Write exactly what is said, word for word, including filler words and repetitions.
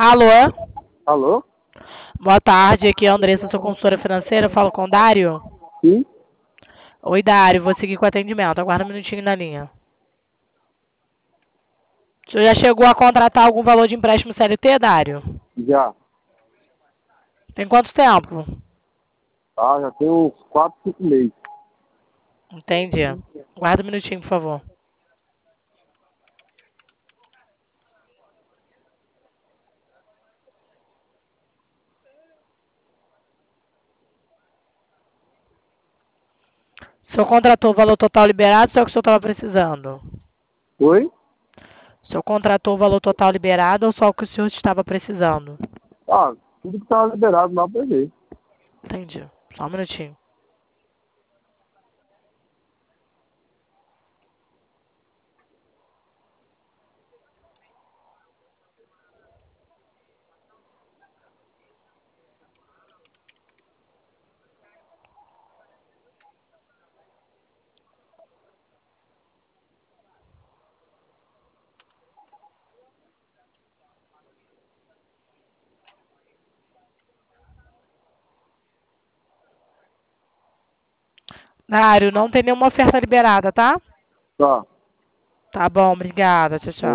Alô? Alô? Boa tarde, aqui é a Andressa, sou consultora financeira, falo com o Dário. Sim? Oi, Dário, vou seguir com o atendimento, aguarda um minutinho na linha. O senhor já chegou a contratar algum valor de empréstimo C L T, Dário? Já. Tem quanto tempo? Ah, já tem uns quatro, cinco meses. Entendi. Aguarda um minutinho, por favor. O senhor contratou o valor total liberado, ou é o que o senhor estava precisando? Oi? O senhor contratou o valor total liberado ou só o que o senhor estava precisando? Ah, tudo que tava liberado lá pra ver. Entendi. Só um minutinho. Dário, não tem nenhuma oferta liberada, tá? Tá. Tá bom, obrigada. Tchau, tchau.